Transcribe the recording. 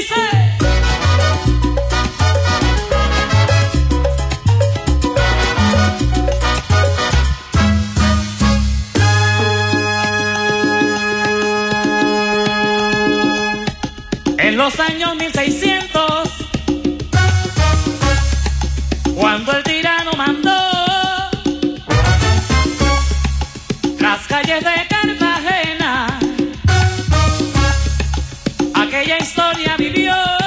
En los años 1600, cuando el tirano mandó las calles de Cartagena, aquella historia vivió.